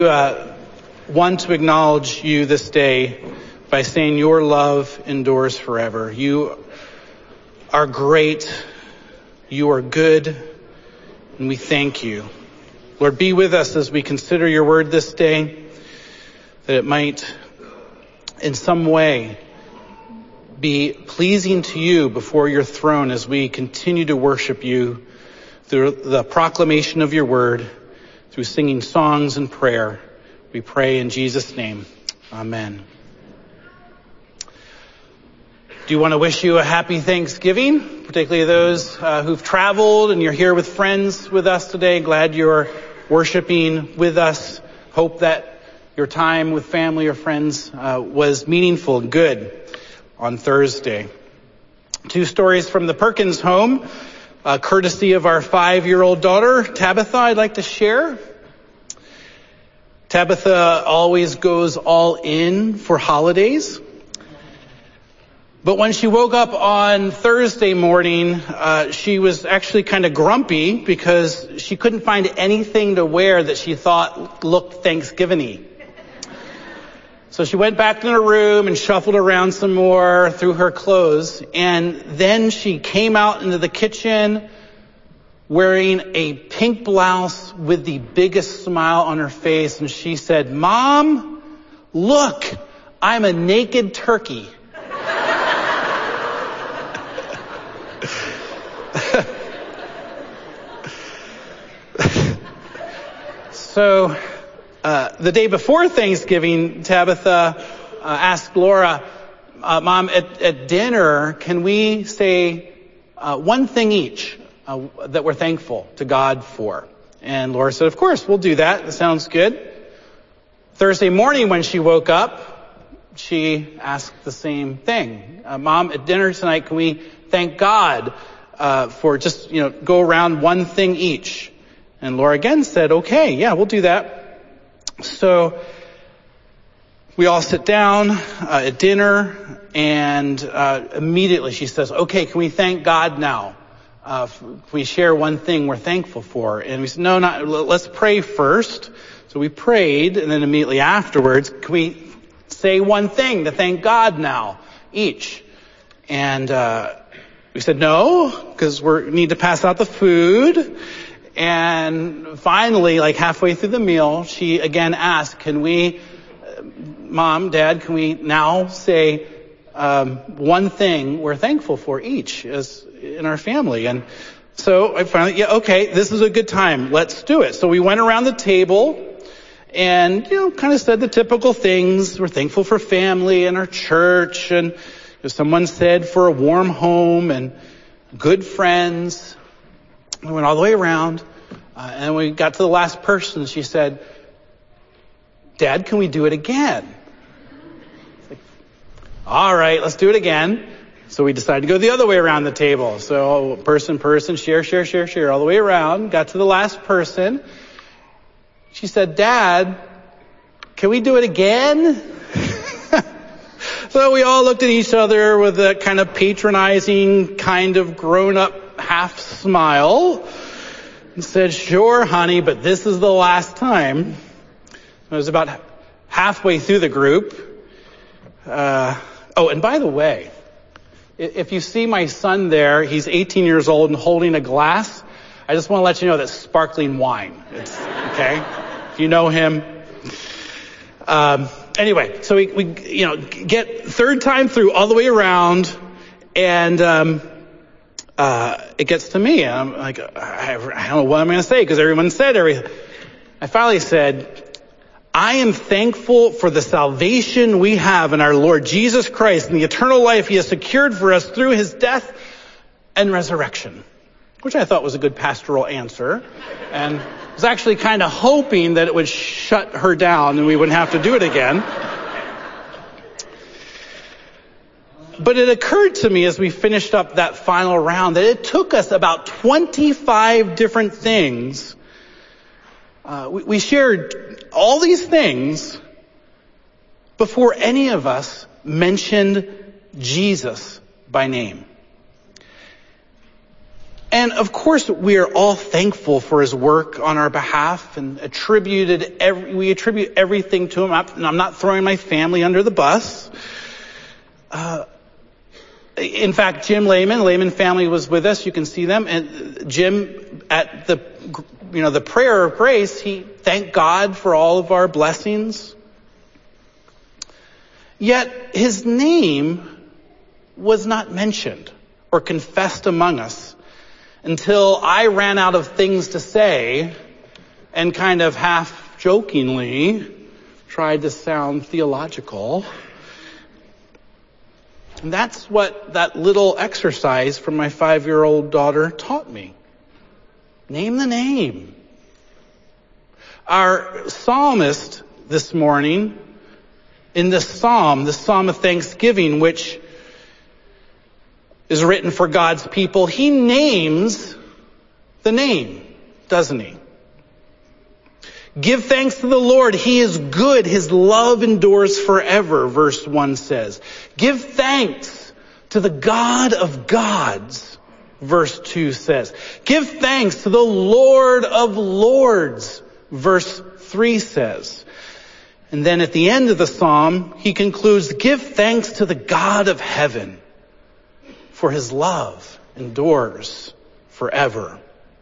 Want to acknowledge you this day by saying your love endures forever. You are great, you are good, and we thank you. Lord, be with us as we consider your word this day, that it might in some way be pleasing to you before your throne as we continue to worship you through the proclamation of your word, through singing songs and prayer. We pray in Jesus' name. Amen. Do you want to wish you a happy Thanksgiving, particularly those who've traveled and you're here with friends with us today? Glad you're worshiping with us. Hope that your time with family or friends was meaningful and good on Thursday. 2 stories from the Perkins home, courtesy of our 5-year-old daughter, Tabitha, I'd like to share. Tabitha always goes all in for holidays. But when she woke up on Thursday morning, she was actually kind of grumpy because she couldn't find anything to wear that she thought looked Thanksgiving-y. So she went back in her room and shuffled around some more through her clothes. And then she came out into the kitchen wearing a pink blouse with the biggest smile on her face. And she said, "Mom, look, I'm a naked turkey." So the day before Thanksgiving, Tabitha asked Laura, "Mom, at dinner, can we say one thing each that we're thankful to God for?" And Laura said, "Of course, we'll do that. That sounds good." Thursday morning when she woke up, she asked the same thing. "Mom, at dinner tonight, can we thank God for just, go around one thing each?" And Laura again said, "Okay, yeah, we'll do that." So we all sit down at dinner, and immediately she says, "Okay, can we thank God now? Can we share one thing we're thankful for?" And we said, "No, let's pray first." So we prayed, and then immediately afterwards, "Can we say one thing to thank God now, each?" And we said, "No, because we need to pass out the food." And finally, like halfway through the meal, she again asked, "Can we, Mom, Dad, can we now say one thing we're thankful for each as in our family?" And so I finally, "Yeah, okay, this is a good time. Let's do it." So we went around the table and, kind of said the typical things. We're thankful for family and our church, and someone said for a warm home and good friends. We went all the way around, and we got to the last person. She said, "Dad, can we do it again?" Like, all right, let's do it again. So we decided to go the other way around the table. So person, share, all the way around. Got to the last person. She said, "Dad, can we do it again?" So we all looked at each other with a kind of patronizing, kind of grown-up half smile and said, "Sure, honey, but this is the last time." It was about halfway through the group. And by the way, if you see my son there, he's 18 years old and holding a glass. I just want to let you know that's sparkling wine. It's okay. If you know him. Anyway, so we get third time through all the way around, and it gets to me, and I'm like, I don't know what I'm going to say because everyone said everything. I finally said, "I am thankful for the salvation we have in our Lord Jesus Christ and the eternal life he has secured for us through his death and resurrection," which I thought was a good pastoral answer, and was actually kind of hoping that it would shut her down and we wouldn't have to do it again. But it occurred to me as we finished up that final round that it took us about 25 different things. We shared all these things before any of us mentioned Jesus by name. And of course, we are all thankful for his work on our behalf and we attribute everything to him. I'm not throwing my family under the bus. In fact, Jim Lehman family was with us. You can see them. And Jim, at the prayer of grace, he thanked God for all of our blessings. Yet his name was not mentioned or confessed among us until I ran out of things to say and kind of half jokingly tried to sound theological. And that's what that little exercise from my 5-year-old daughter taught me. Name the name. Our psalmist this morning, in this psalm, the Psalm of Thanksgiving, which is written for God's people, he names the name, doesn't he? Give thanks to the Lord. He is good. His love endures forever, verse 1 says. Give thanks to the God of gods, verse 2 says. Give thanks to the Lord of lords, verse 3 says. And then at the end of the psalm, he concludes, give thanks to the God of heaven, for his love endures forever.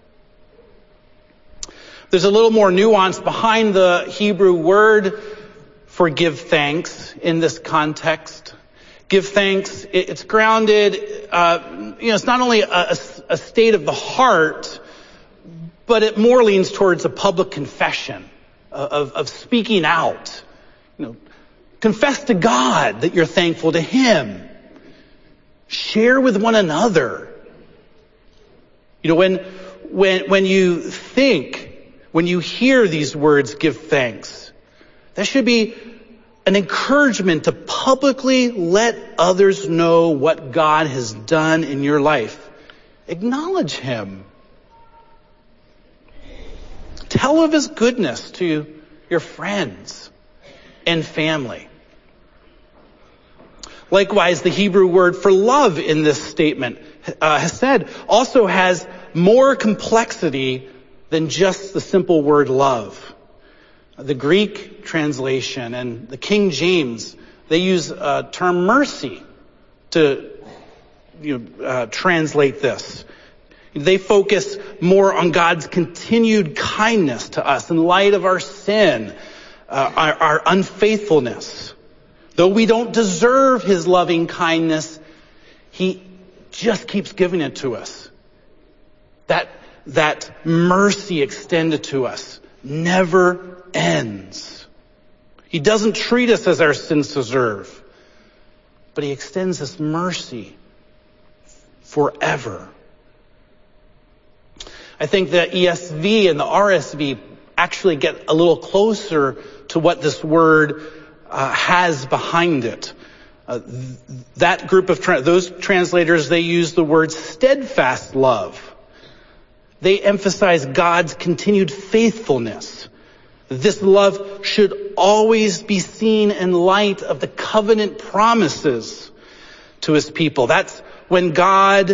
There's a little more nuance behind the Hebrew word for give thanks in this context. Give thanks, it's grounded, it's not only a state of the heart, but it more leans towards a public confession of speaking out. Confess to God that you're thankful to him. Share with one another. When you hear these words, give thanks, that should be an encouragement to publicly let others know what God has done in your life. Acknowledge him. Tell of his goodness to your friends and family. Likewise, the Hebrew word for love in this statement, hesed, also has more complexity than just the simple word love. The Greek translation and the King James, they use a term mercy to translate this. They focus more on God's continued kindness to us in light of our sin, our unfaithfulness. Though we don't deserve his loving kindness, he just keeps giving it to us. That mercy extended to us never ends. He doesn't treat us as our sins deserve, but he extends this mercy forever. I think the ESV and the RSV actually get a little closer to what this word has behind it. That group of those translators, they use the word steadfast love. They emphasize God's continued faithfulness. This love should always be seen in light of the covenant promises to his people. That's when God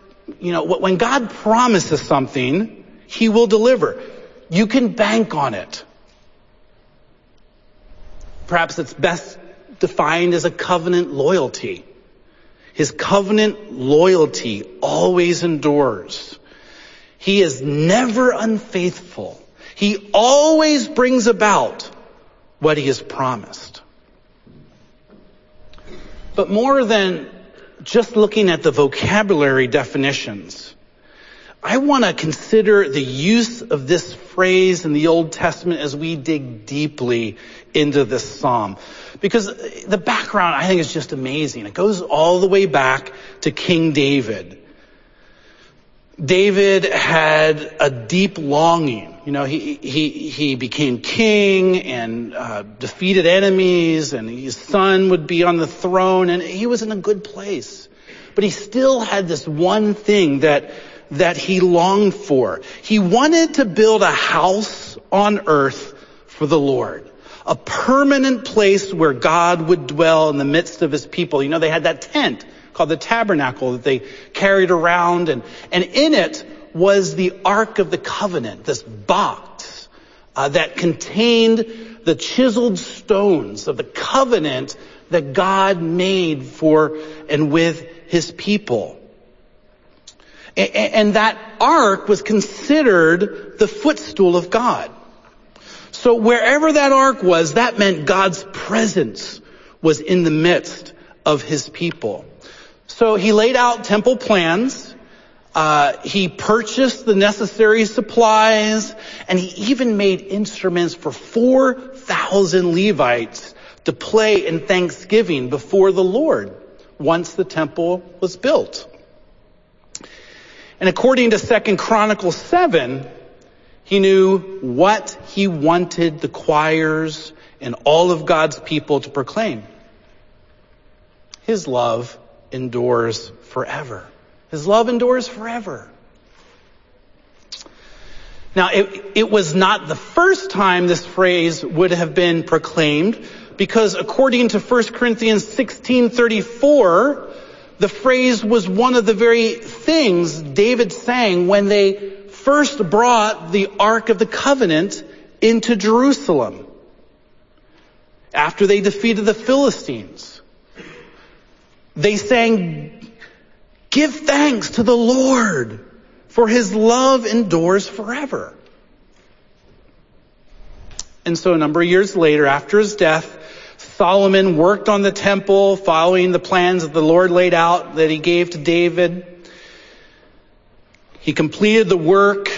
promises something, he will deliver. You can bank on it. Perhaps it's best defined as a covenant loyalty. His covenant loyalty always endures. He is never unfaithful. He always brings about what he has promised. But more than just looking at the vocabulary definitions, I want to consider the use of this phrase in the Old Testament as we dig deeply into this psalm. Because the background, I think, is just amazing. It goes all the way back to King David. David had a deep longing. He became king and defeated enemies, and his son would be on the throne, and he was in a good place. But he still had this one thing that he longed for. He wanted to build a house on earth for the Lord, a permanent place where God would dwell in the midst of his people. They had that tent called the tabernacle that they carried around. And in it was the Ark of the Covenant, this box that contained the chiseled stones of the covenant that God made for and with his people. And that ark was considered the footstool of God. So wherever that ark was, that meant God's presence was in the midst of his people. So he laid out temple plans. He purchased the necessary supplies, and he even made instruments for 4,000 Levites to play in thanksgiving before the Lord once the temple was built. And according to 2 Chronicles 7, he knew what he wanted the choirs and all of God's people to proclaim. His love endures forever. His love endures forever. Now, it was not the first time this phrase would have been proclaimed, because according to 1 Corinthians 16:34, the phrase was one of the very things David sang when they first brought the Ark of the Covenant into Jerusalem after they defeated the Philistines. They sang, "Give thanks to the Lord, for his love endures forever." And so a number of years later, after his death, Solomon worked on the temple following the plans that the Lord laid out that he gave to David. He completed the work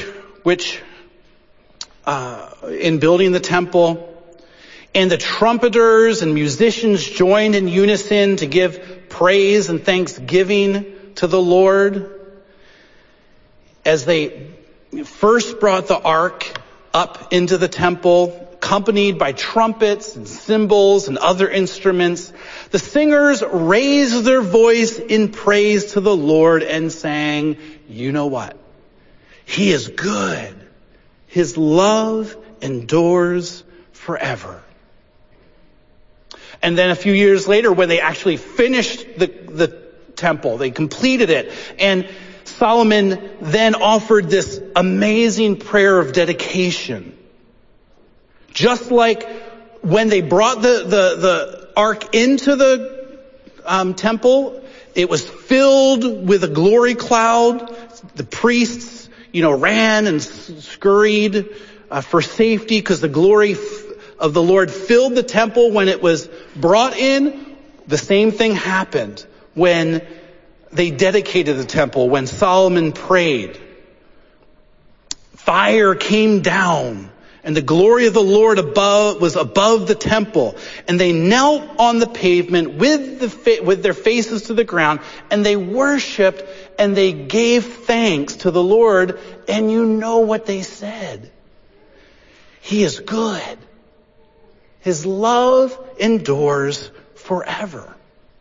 in building the temple, and the trumpeters and musicians joined in unison to give praise and thanksgiving to the Lord as they first brought the ark up into the temple, accompanied by trumpets and cymbals and other instruments. The singers raised their voice in praise to the Lord and sang, "You know what? He is good. His love endures forever." And then a few years later, when they actually finished the temple, they completed it, and Solomon then offered this amazing prayer of dedication. Just like when they brought the ark into the temple, it was filled with a glory cloud. The priests, ran and scurried for safety because the glory of the Lord filled the temple when it was brought in. The same thing happened when they dedicated the temple, when Solomon prayed. Fire came down, and the glory of the Lord was above the temple. And they knelt on the pavement with their faces to the ground, and they worshiped and they gave thanks to the Lord. And you know what they said? He is good. His love endures forever.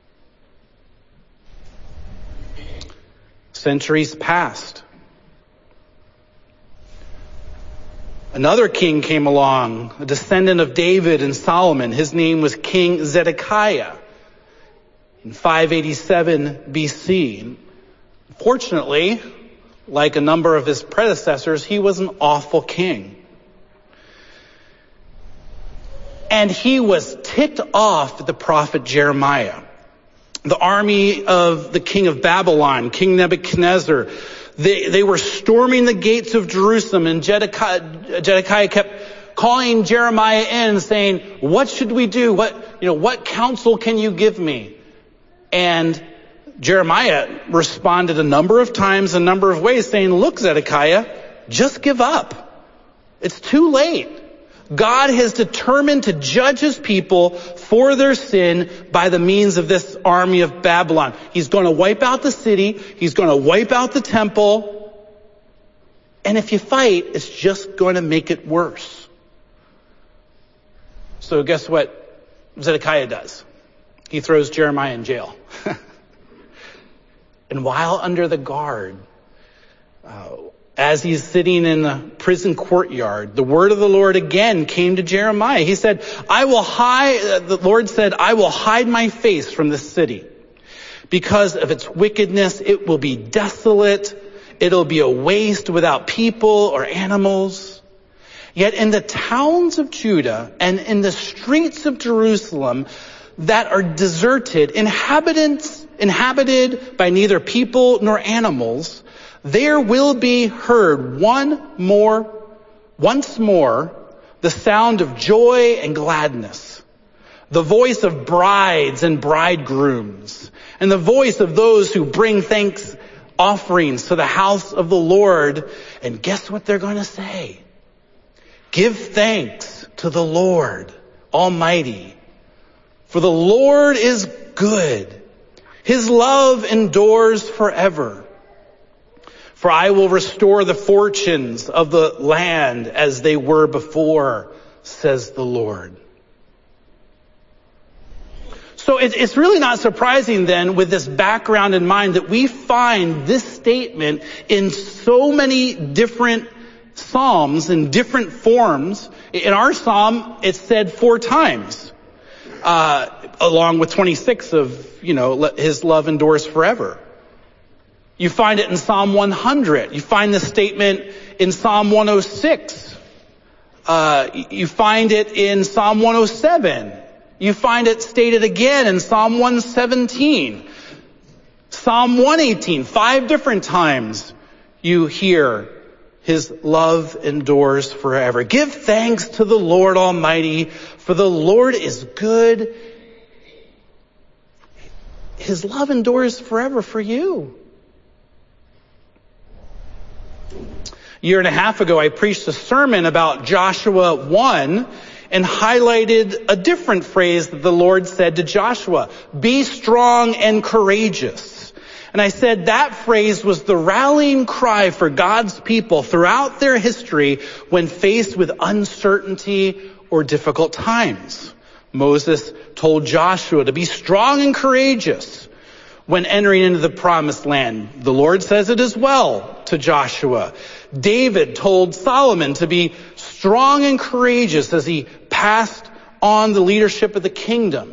Centuries passed. Another king came along, a descendant of David and Solomon. His name was King Zedekiah in 587 BC. Fortunately, like a number of his predecessors, he was an awful king. And he was ticked off at the prophet Jeremiah. The army of the king of Babylon, King Nebuchadnezzar, they were storming the gates of Jerusalem, and Zedekiah kept calling Jeremiah in and saying, "What should we do? What counsel can you give me?" And Jeremiah responded a number of times, a number of ways, saying, "Look, Zedekiah, just give up. It's too late. God has determined to judge his people for their sin by the means of this army of Babylon. He's going to wipe out the city. He's going to wipe out the temple. And if you fight, it's just going to make it worse." So guess what Zedekiah does? He throws Jeremiah in jail. And while under the guard, as he's sitting in the prison courtyard, the word of the Lord again came to Jeremiah. He said, the Lord said, "I will hide my face from this city, Because of its wickedness, it will be desolate. It'll be a waste without people or animals. Yet in the towns of Judah and in the streets of Jerusalem that are deserted, inhabited by neither people nor animals, there will be heard once more, the sound of joy and gladness, the voice of brides and bridegrooms, and the voice of those who bring thanks offerings to the house of the Lord. And guess what they're going to say? Give thanks to the Lord Almighty, for the Lord is good. His love endures forever. For I will restore the fortunes of the land as they were before, says the Lord. So it's really not surprising then, with this background in mind, that we find this statement in so many different psalms in different forms. In our psalm, it's said 4 times, along with 26 of, his love endures forever. You find it in Psalm 100. You find the statement in Psalm 106. You find it in Psalm 107. You find it stated again in Psalm 117. Psalm 118, 5 different times you hear his love endures forever. Give thanks to the Lord Almighty, for the Lord is good. His love endures forever for you. A year and a half ago, I preached a sermon about Joshua 1 and highlighted a different phrase that the Lord said to Joshua: be strong and courageous. And I said that phrase was the rallying cry for God's people throughout their history when faced with uncertainty or difficult times. Moses told Joshua to be strong and courageous when entering into the promised land. The Lord says it as well to Joshua. David told Solomon to be strong and courageous as he passed on the leadership of the kingdom.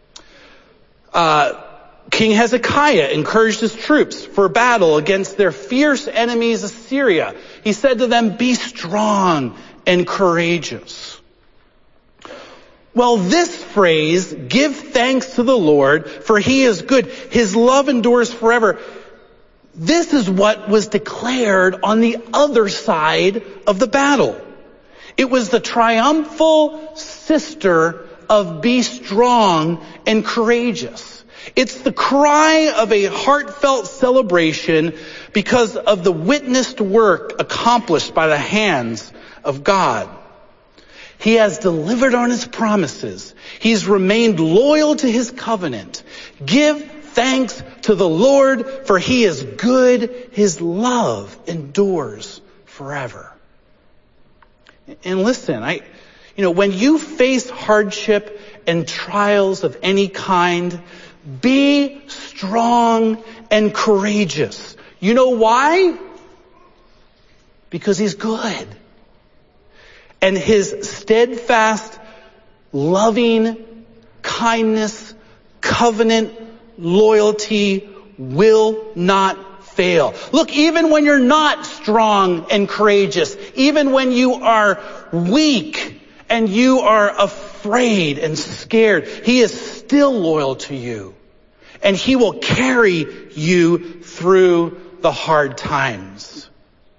King Hezekiah encouraged his troops for battle against their fierce enemies, Assyria. He said to them, be strong and courageous. Well, this phrase, give thanks to the Lord, for he is good. His love endures forever. This is what was declared on the other side of the battle. It was the triumphal sister of be strong and courageous. It's the cry of a heartfelt celebration because of the witnessed work accomplished by the hands of God. He has delivered on his promises. He's remained loyal to his covenant. Give thanks to the Lord, for he is good. His love endures forever. And listen, when you face hardship and trials of any kind, be strong and courageous. You know why? Because he's good. And his steadfast, loving kindness, covenant, loyalty will not fail. Look, even when you're not strong and courageous, even when you are weak and you are afraid and scared, he is still loyal to you. And he will carry you through the hard times.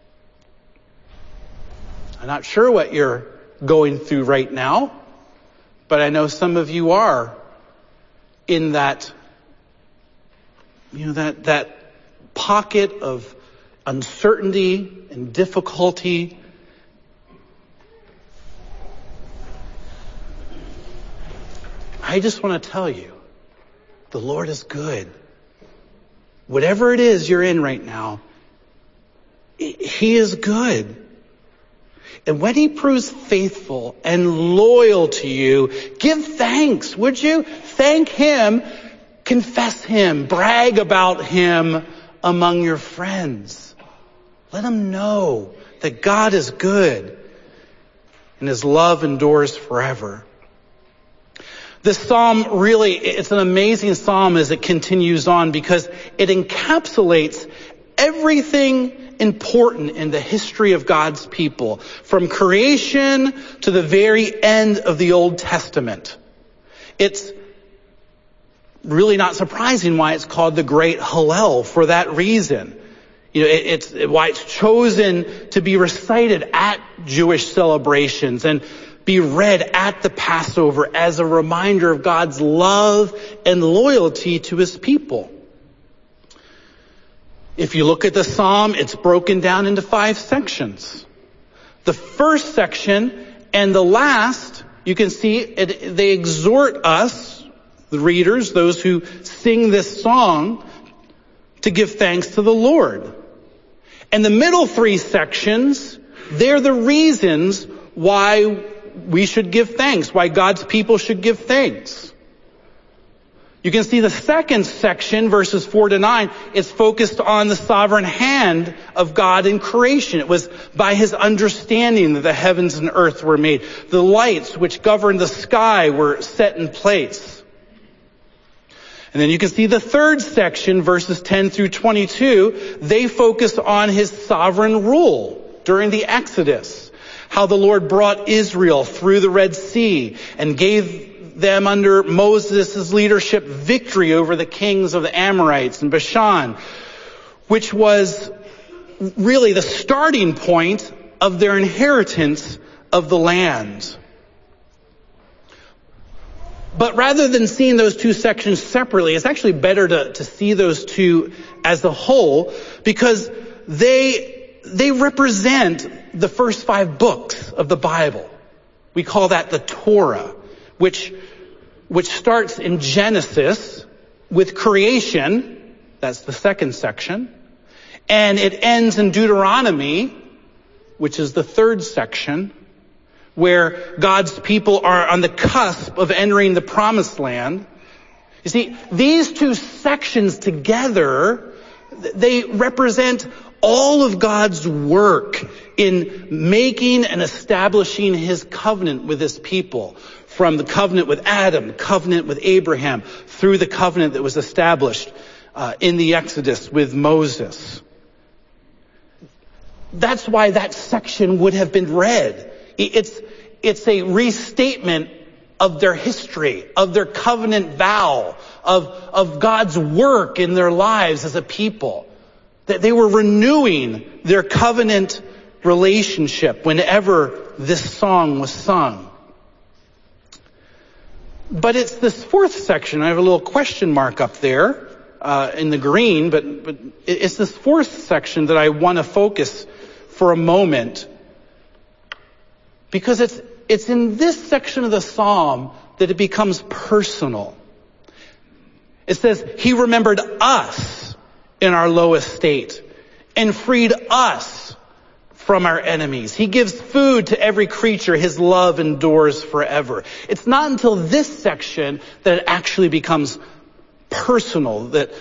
I'm not sure what you're going through right now, but I know some of you are in that, that pocket of uncertainty and difficulty. I just want to tell you, the Lord is good. Whatever it is you're in right now, he is good. And when he proves faithful and loyal to you, give thanks, would you? Thank him, confess him, brag about him among your friends. Let them know that God is good and his love endures forever. This psalm really, it's an amazing psalm as it continues on because it encapsulates everything important in the history of God's people, from creation to the very end of the Old Testament. It's really not surprising why it's called the Great Hallel for that reason. It's why it's chosen to be recited at Jewish celebrations and be read at the Passover as a reminder of God's love and loyalty to his people. If you look at the psalm, it's broken down into 5 sections. The first section and the last, you can see they exhort us, the readers, those who sing this song, to give thanks to the Lord. And the middle 3 sections, they're the reasons why we should give thanks, why God's people should give thanks. You can see the second section, verses 4 to 9, is focused on the sovereign hand of God in creation. It was by his understanding that the heavens and earth were made. The lights which govern the sky were set in place. And then you can see the third section, verses 10 through 22, they focus on his sovereign rule during the Exodus. How the Lord brought Israel through the Red Sea and gave them under Moses' leadership victory over the kings of the Amorites and Bashan, which was really the starting point of their inheritance of the land. But rather than seeing those 2 sections separately, it's actually better to see those 2 as a whole, because they represent the first 5 books of the Bible. We call that the Torah, which starts in Genesis with creation. That's the second section. And it ends in Deuteronomy, which is the third section, where God's people are on the cusp of entering the promised land. You see, these 2 sections together, they represent all of God's work in making and establishing his covenant with his people. From the covenant with Adam, the covenant with Abraham, through the covenant that was established in the Exodus with Moses. That's why that section would have been read. It's a restatement of their history, of their covenant vow, of God's work in their lives as a people. That they were renewing their covenant relationship whenever this song was sung. But it's this 4th section. I have a little question mark up there in the green, but it's this 4th section that I want to focus for a moment. Because it's in this section of the psalm that it becomes personal. It says, he remembered us in our low estate and freed us from our enemies. He gives food to every creature. His love endures forever. It's not until this section that it actually becomes personal, that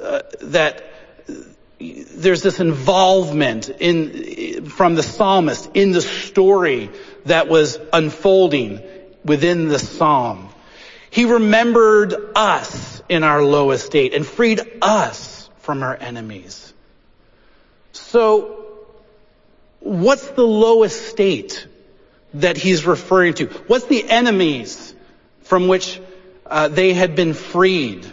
there's this involvement from the psalmist in the story that was unfolding within the psalm. He remembered us in our low estate and freed us from our enemies. So, what's the low estate that he's referring to? What's the enemies from which they had been freed?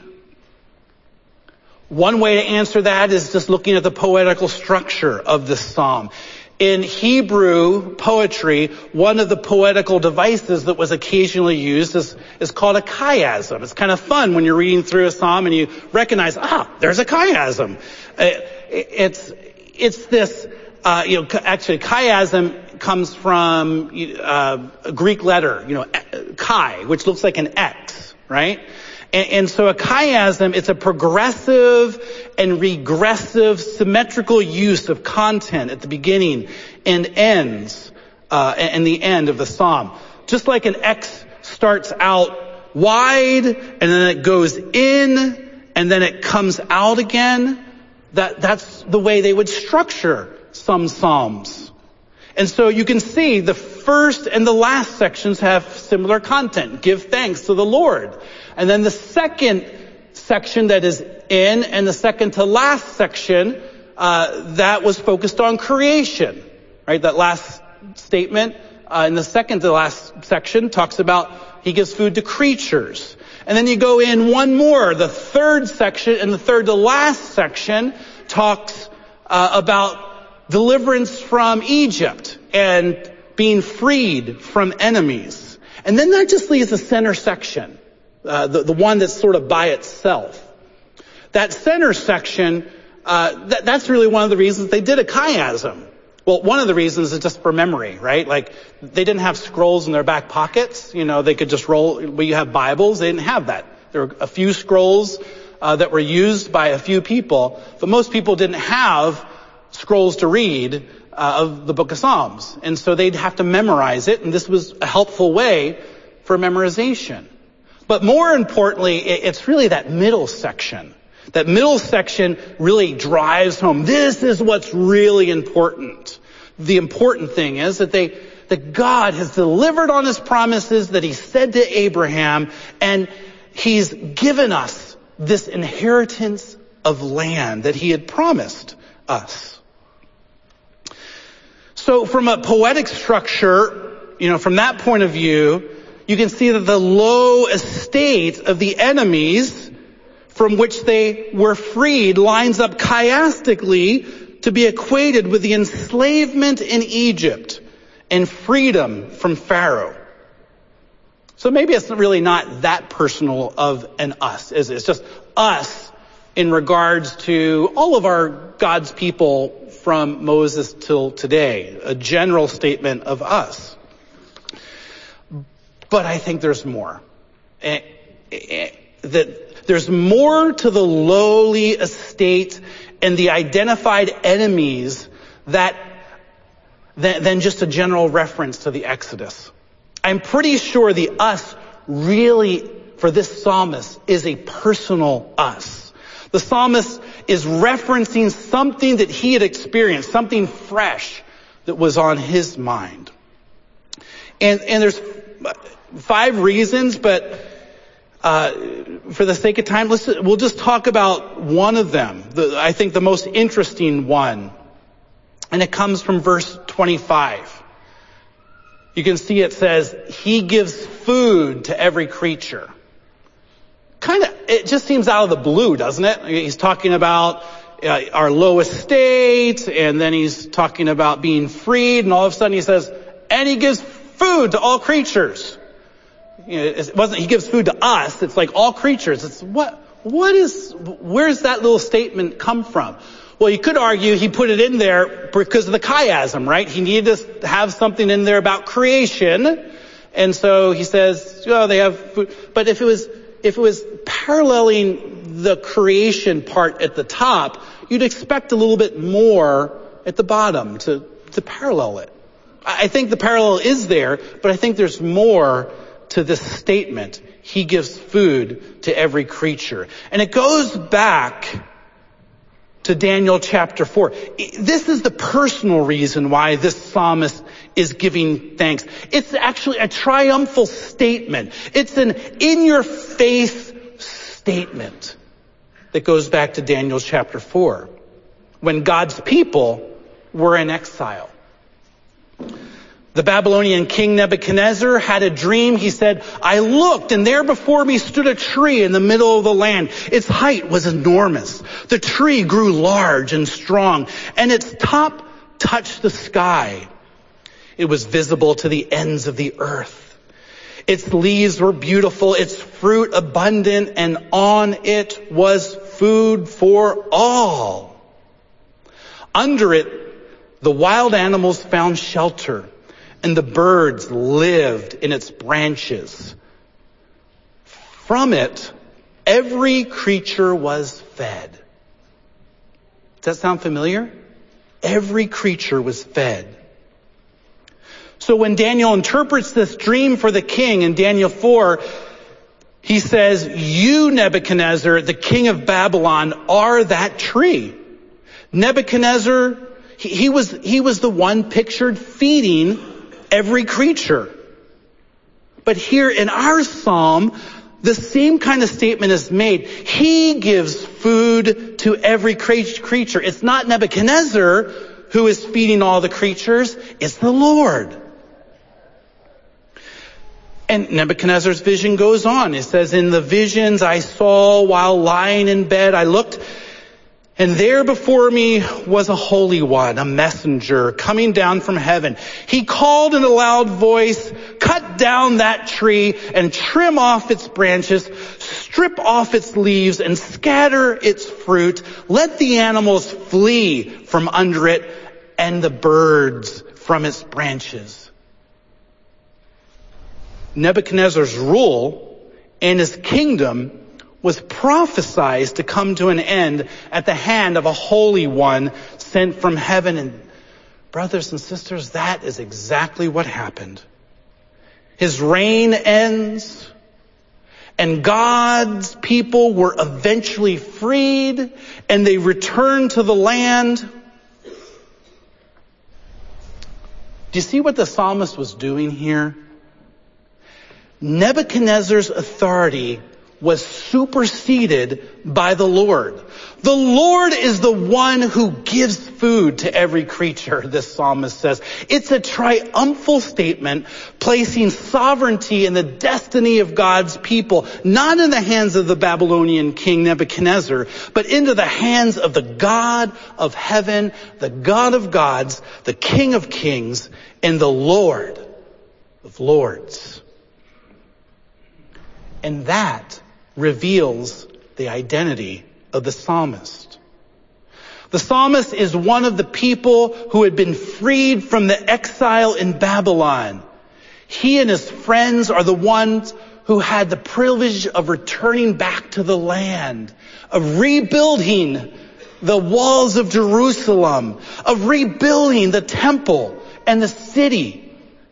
One way to answer that is just looking at the poetical structure of this psalm. In Hebrew poetry, one of the poetical devices that was occasionally used is called a chiasm. It's kind of fun when you're reading through a psalm and you recognize, there's a chiasm. It's this, actually chiasm comes from a Greek letter, chi, which looks like an X, right? And so a chiasm, it's a progressive and regressive symmetrical use of content at the beginning and ends, and the end of the psalm. Just like an X starts out wide and then it goes in and then it comes out again. That's the way they would structure some psalms. And so you can see the first and the last sections have similar content. Give thanks to the Lord. And then the second section that is in and the second to last section, that was focused on creation, right? That last statement in the second to last section talks about he gives food to creatures. And then you go in one more, the third section and the third to last section talks about deliverance from Egypt and being freed from enemies. And then that just leaves the center section, the one that's sort of by itself. That center section, that's really one of the reasons they did a chiasm. Well, one of the reasons is just for memory, right? Like, they didn't have scrolls in their back pockets. They could just roll. We have Bibles. They didn't have that. There were a few scrolls that were used by a few people, but most people didn't have scrolls to read of the book of Psalms. And so they'd have to memorize it, and this was a helpful way for memorization. But more importantly, it's really that middle section. That middle section really drives home. This is what's really important. The important thing is that God has delivered on his promises that he said to Abraham, and he's given us this inheritance of land that he had promised us. So from a poetic structure, from that point of view, you can see that the low estate of the enemies from which they were freed lines up chiastically to be equated with the enslavement in Egypt and freedom from Pharaoh. So maybe it's really not that personal of an us, is it? It's just us in regards to all of our God's people from Moses till today, a general statement of us. But I think there's more. That there's more to the lowly estate and the identified enemies than just a general reference to the Exodus. I'm pretty sure the us really, for this psalmist, is a personal us. The psalmist is referencing something that he had experienced, something fresh that was on his mind. And there's 5 reasons, but for the sake of time, we'll just talk about one of them. I think the most interesting one. And it comes from verse 25. You can see it says, he gives food to every creature. It just seems out of the blue, doesn't it? He's talking about our low estate, and then he's talking about being freed, and all of a sudden he says, and he gives food to all creatures. It wasn't he gives food to us, it's like all creatures. It's where's that little statement come from? Well, you could argue he put it in there because of the chiasm, right? He needed to have something in there about creation. And so he says, they have food. But if it was paralleling the creation part at the top, you'd expect a little bit more at the bottom to parallel it. I think the parallel is there, but I think there's more to this statement. He gives food to every creature. And it goes back to Daniel chapter 4. This is the personal reason why this psalmist is giving thanks. It's actually a triumphal statement. It's an in-your-face statement that goes back to Daniel chapter 4, when God's people were in exile. The Babylonian king Nebuchadnezzar had a dream. He said, I looked, and there before me stood a tree in the middle of the land. Its height was enormous. The tree grew large and strong, and its top touched the sky. It was visible to the ends of the earth. Its leaves were beautiful, its fruit abundant, and on it was food for all. Under it, the wild animals found shelter, and the birds lived in its branches. From it, every creature was fed. Does that sound familiar? Every creature was fed. So when Daniel interprets this dream for the king in Daniel 4, he says, you, Nebuchadnezzar, the king of Babylon, are that tree. Nebuchadnezzar, He was the one pictured feeding every creature. But here in our psalm, the same kind of statement is made. He gives food to every creature. It's not Nebuchadnezzar who is feeding all the creatures. It's the Lord. And Nebuchadnezzar's vision goes on. It says, in the visions I saw while lying in bed, I looked, and there before me was a holy one, a messenger coming down from heaven. He called in a loud voice, cut down that tree and trim off its branches, strip off its leaves and scatter its fruit. Let the animals flee from under it and the birds from its branches. Nebuchadnezzar's rule and his kingdom was prophesied to come to an end at the hand of a holy one sent from heaven. And brothers and sisters, that is exactly what happened. His reign ends, and God's people were eventually freed, and they returned to the land. Do you see what the psalmist was doing here? Nebuchadnezzar's authority was superseded by the Lord. The Lord is the one who gives food to every creature, this psalmist says. It's a triumphal statement placing sovereignty and the destiny of God's people, not in the hands of the Babylonian king Nebuchadnezzar, but into the hands of the God of heaven, the God of gods, the King of kings, and the Lord of lords. And that reveals the identity of the psalmist. The psalmist is one of the people who had been freed from the exile in Babylon. He and his friends are the ones who had the privilege of returning back to the land, of rebuilding the walls of Jerusalem, of rebuilding the temple and the city.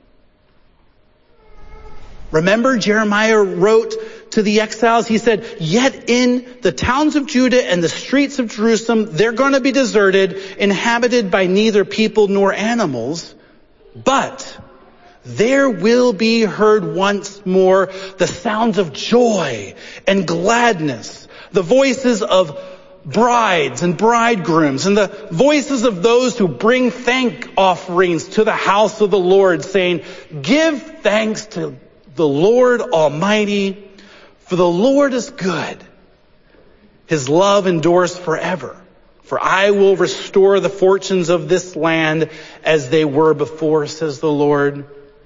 Remember, Jeremiah wrote to the exiles, he said, yet in the towns of Judah and the streets of Jerusalem, they're going to be deserted, inhabited by neither people nor animals, but there will be heard once more the sounds of joy and gladness, the voices of brides and bridegrooms, and the voices of those who bring thank offerings to the house of the Lord, saying, give thanks to the Lord Almighty, for the Lord is good. His love endures forever. For I will restore the fortunes of this land as they were before, says the Lord.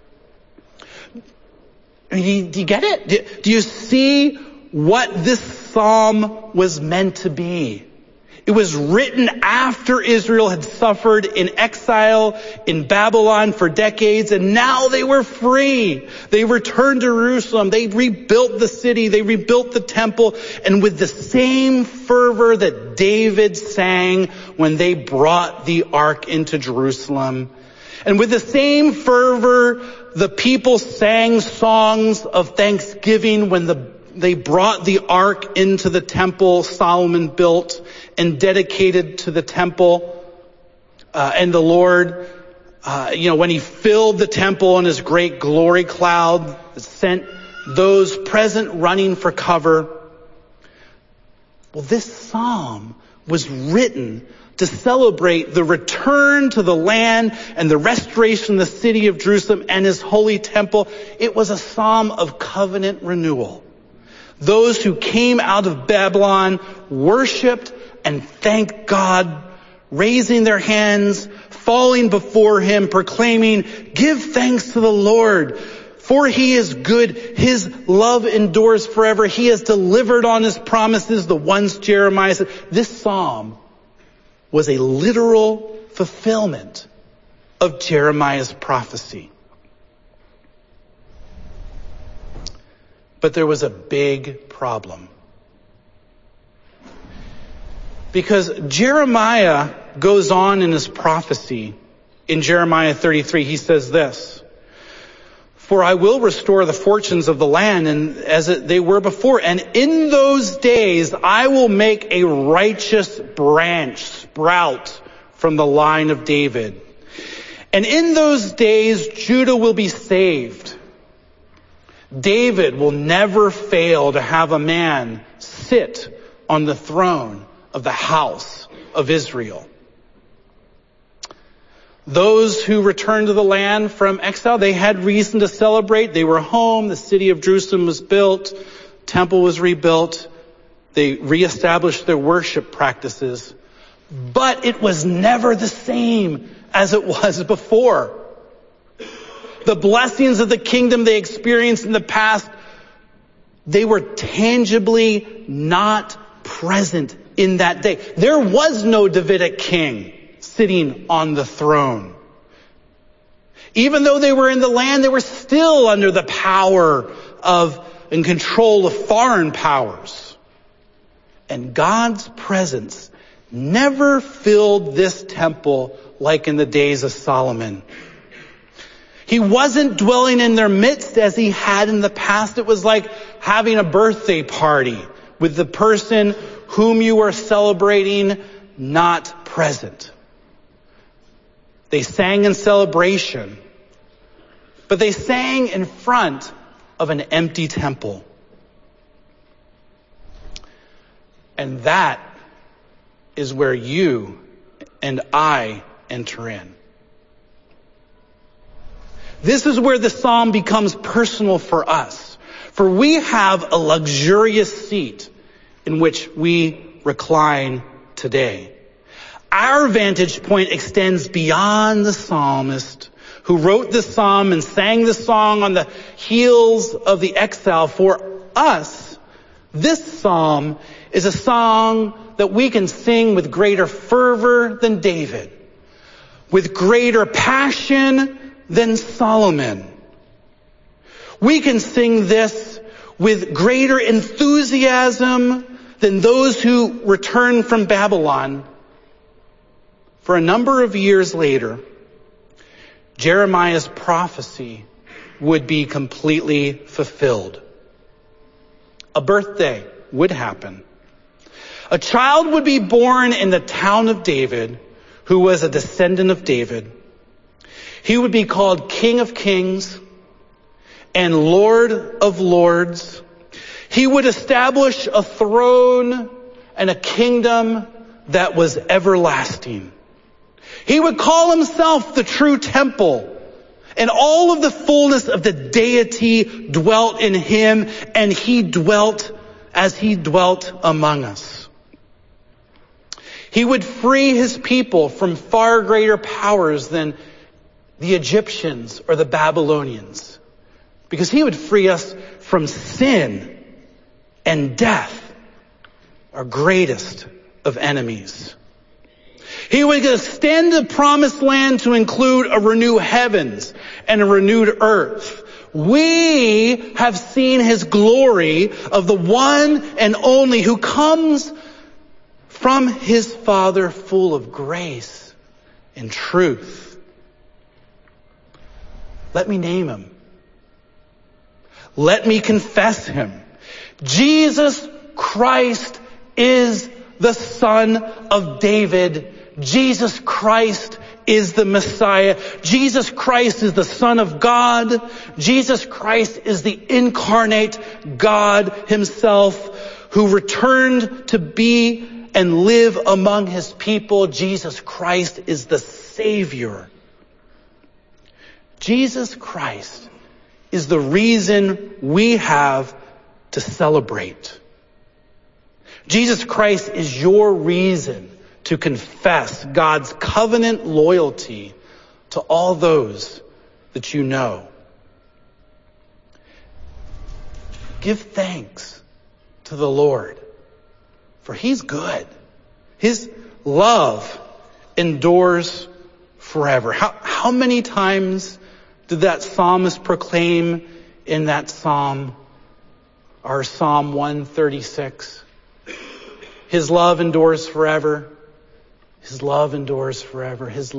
Do you get it? Do you see what this psalm was meant to be? It was written after Israel had suffered in exile in Babylon for decades, and now they were free. They returned to Jerusalem. They rebuilt the city. They rebuilt the temple. And with the same fervor that David sang when they brought the ark into Jerusalem, and with the same fervor the people sang songs of thanksgiving when they brought the ark into the temple Solomon built and dedicated to the temple. And the Lord, when he filled the temple in his great glory cloud, sent those present running for cover. Well, this psalm was written to celebrate the return to the land and the restoration of the city of Jerusalem and his holy temple. It was a psalm of covenant renewal. Those who came out of Babylon worshiped and thanked God, raising their hands, falling before him, proclaiming, give thanks to the Lord, for he is good. His love endures forever. He has delivered on his promises, the ones Jeremiah said. This psalm was a literal fulfillment of Jeremiah's prophecy. But there was a big problem. Because Jeremiah goes on in his prophecy. In Jeremiah 33, he says this, for I will restore the fortunes of the land and as they were before. And in those days, I will make a righteous branch sprout from the line of David. And in those days, Judah will be saved. David will never fail to have a man sit on the throne of the house of Israel. Those who returned to the land from exile, they had reason to celebrate. They were home. The city of Jerusalem was built. Temple was rebuilt. They reestablished their worship practices. But it was never the same as it was before. The blessings of the kingdom they experienced in the past, they were tangibly not present in that day. There was no Davidic king sitting on the throne. Even though they were in the land, they were still under the power of and control of foreign powers. And God's presence never filled this temple like in the days of Solomon. He wasn't dwelling in their midst as he had in the past. It was like having a birthday party with the person whom you are celebrating not present. They sang in celebration, but they sang in front of an empty temple. And that is where you and I enter in. This is where the psalm becomes personal for us. For we have a luxurious seat in which we recline today. Our vantage point extends beyond the psalmist who wrote the psalm and sang the song on the heels of the exile. For us, this psalm is a song that we can sing with greater fervor than David, with greater passion than Solomon. We can sing this with greater enthusiasm than those who returned from Babylon. For a number of years later, Jeremiah's prophecy would be completely fulfilled. A birthday would happen. A child would be born in the town of David, who was a descendant of David. He would be called King of Kings and Lord of Lords. He would establish a throne and a kingdom that was everlasting. He would call himself the true temple, and all of the fullness of the deity dwelt in him, and he dwelt as he dwelt among us. He would free his people from far greater powers than the Egyptians or the Babylonians, because he would free us from sin and death, our greatest of enemies. He would extend the promised land to include a renewed heavens and a renewed earth. We have seen his glory of the one and only who comes from his Father, full of grace and truth. Let me name him. Let me confess him. Jesus Christ is the Son of David. Jesus Christ is the Messiah. Jesus Christ is the Son of God. Jesus Christ is the incarnate God himself who returned to be and live among his people. Jesus Christ is the Savior. Jesus Christ is the reason we have to celebrate. Jesus Christ is your reason to confess God's covenant loyalty to all those that you know. Give thanks to the Lord, for he's good. His love endures forever. How many times did that psalmist proclaim in that psalm, our Psalm 136? His love endures forever. His love endures forever. His